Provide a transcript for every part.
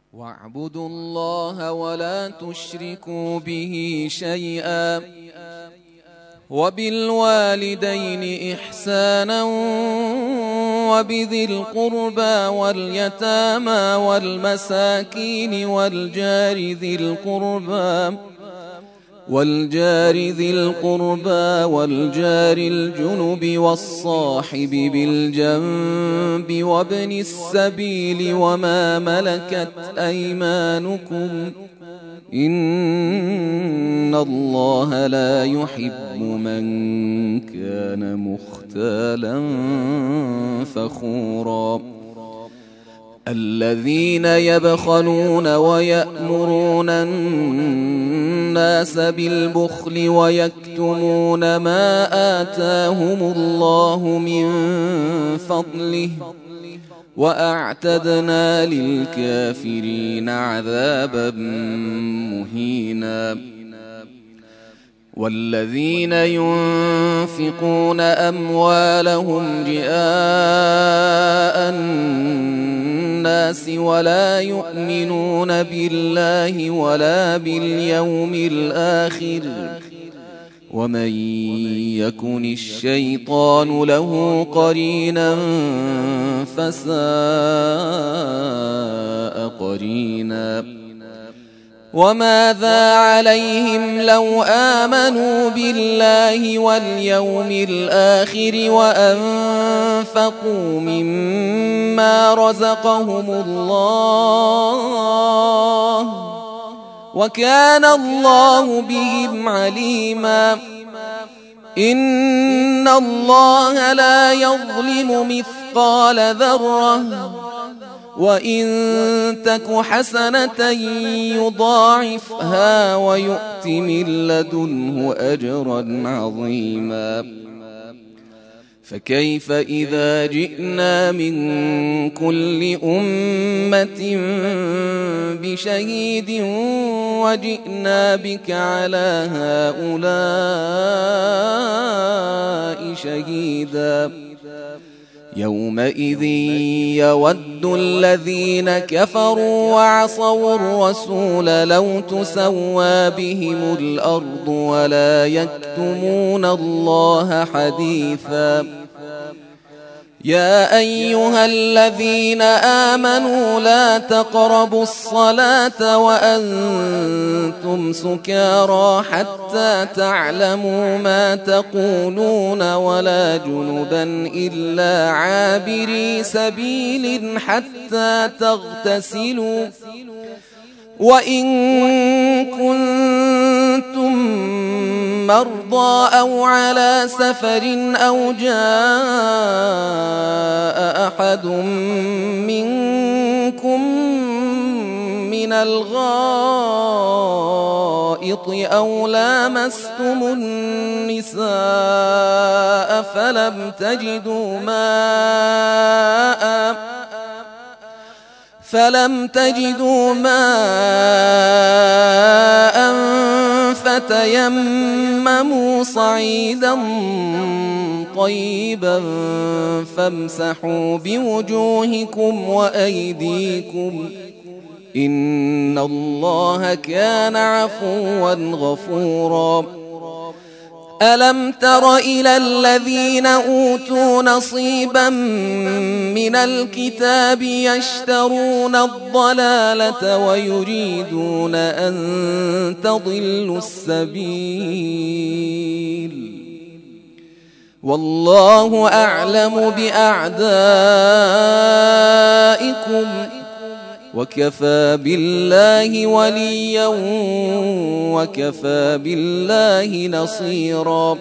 واعبدوا الله ولا تشركوا به شيئا وبالوالدين إحسانا وبذي القربى واليتامى والمساكين والجار ذي القربى والجار الجنب والصاحب بالجنب وابن السبيل وما ملكت أيمانكم إن الله لا يحب من كان مختالا فخورا الذين يبخلون ويأمرون الناس بالبخل ويكتمون ما آتاهم الله من فضله وأعتدنا للكافرين عذابا مهينا والذين ينفقون أموالهم رئاء الناس ولا يؤمنون بالله ولا باليوم الآخر ومن يكن الشيطان له قرينا فساء قرينا وماذا عليهم لو آمنوا بالله واليوم الآخر وأنفقوا مما رزقهم الله وكان الله بهم عليما إن الله لا يظلم مثقال ذرة وإن تك حسنة يضاعفها ويؤت من لدنه أجرا عظيما فكيف إذا جئنا من كل أمة بشهيد وجئنا بك على هؤلاء شهيدا يومئذ يود الذين كفروا وعصوا الرسول لو تسوى بهم الأرض ولا يكتمون الله حديثا يا أيها الذين آمنوا لا تقربوا الصلاة وأنتم سكارى حتى تعلموا ما تقولون ولا جنبا إلا عابري سبيل حتى تغتسلوا وإن كنتم مرضى أو على سفر أو جاء أحد منكم من الغائط أو لامستم النساء فلم تجدوا ماء فتيمموا صعيدا طيبا فامسحوا بوجوهكم وأيديكم إن الله كان عفوا غفورا ألم تر إلى الذين أوتوا نصيبا من الكتاب يشترون الضلالة ويريدون أن تضلوا السبيل والله أعلم بأعدائكم وكفى بالله وليا وكفى بالله نصيرا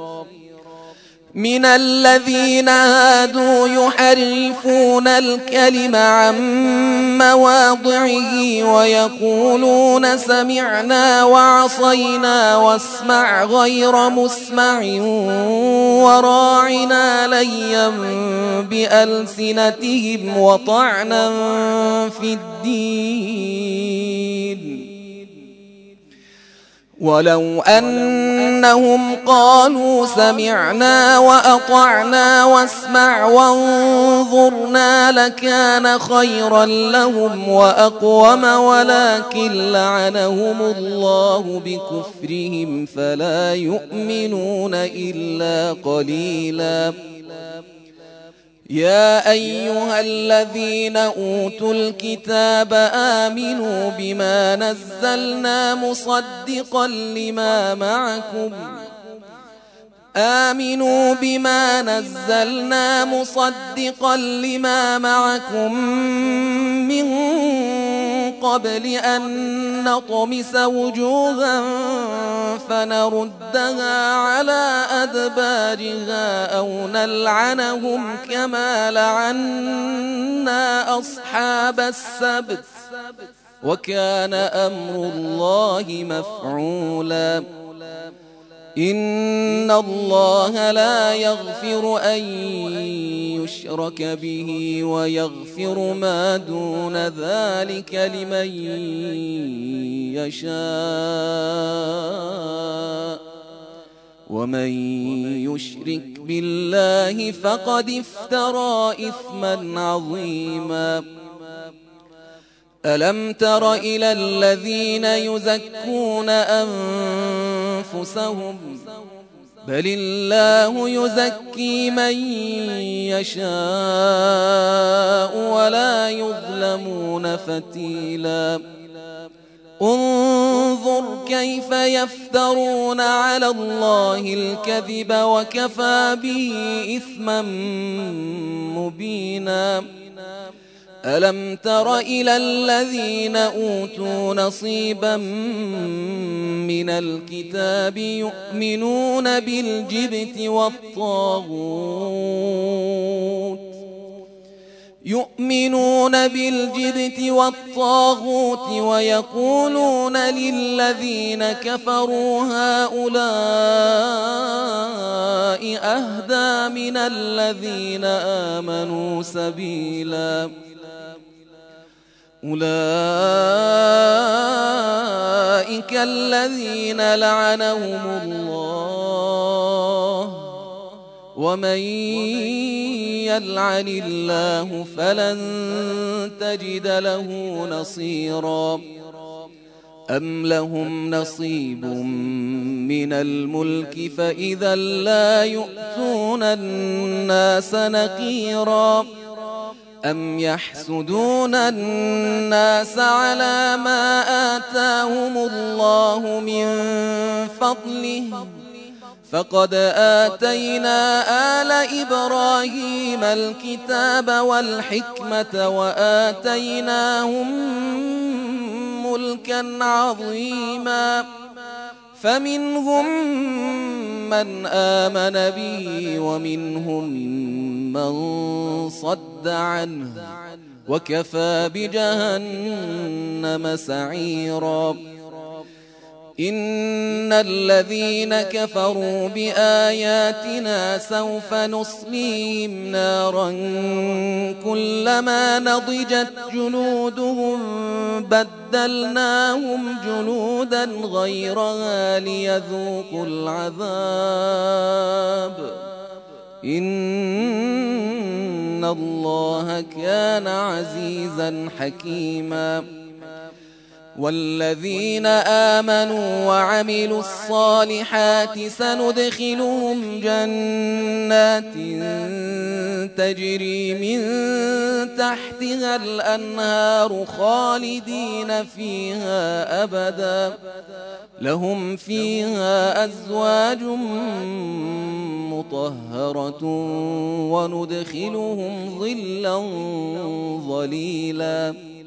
من الذين هادوا يحرفون الكلم عن مواضعه ويقولون سمعنا وعصينا واسمع غير مسمع وراعنا ليا بألسنتهم وطعنا في الدين ولو أن إنهم قالوا سمعنا وأطعنا واسمع وانظرنا لكان خيرا لهم وأقوم ولكن لعنهم الله بكفرهم فلا يؤمنون إلا قليلا. يا أيها الذين أوتوا الكتاب آمنوا بما نزلنا مصدقا لما معكم من قبل أن نطمس وجوها فنردها على أدبارها أو نلعنهم كما لعنا أصحاب السبت وكان أمر الله مفعولا. إن الله لا يغفر أن يشرك به ويغفر ما دون ذلك لمن يشاء ومن يشرك بالله فقد افترى إثما عظيما. ألم تر إلى الذين يزكون أنفسهم بل الله يزكي من يشاء ولا يظلمون فتيلا. انظر كيف يفترون على الله الكذب وكفى به إثما مبينا. ألم تر إلى الذين أوتوا نصيبا من الكتاب يؤمنون بالجبت والطاغوت ويقولون للذين كفروا هؤلاء أهدى من الذين آمنوا سبيلا. أولئك الذين لعنهم الله ومن يلعن الله فلن تجد له نصيرا. أم لهم نصيب من الملك فإذا لا يؤتون الناس نقيرا. أم يحسدون الناس على ما آتاهم الله من فضله فقد آتينا آل إبراهيم الكتاب والحكمة وآتيناهم ملكا عظيما. فمنهم من آمن به ومنهم من صد عنه وكفى بجهنم سعيرا. إن الذين كفروا بآياتنا سوف نصليهم نارا كلما نضجت جلودهم بدلناهم جلودا غيرها ليذوقوا العذاب إن الله كان عزيزا حكيما. والذين آمنوا وعملوا الصالحات سندخلهم جنات تجري من تحتها الأنهار خالدين فيها أبدا لهم فيها أزواج مطهرة وندخلهم ظلا ظليلا.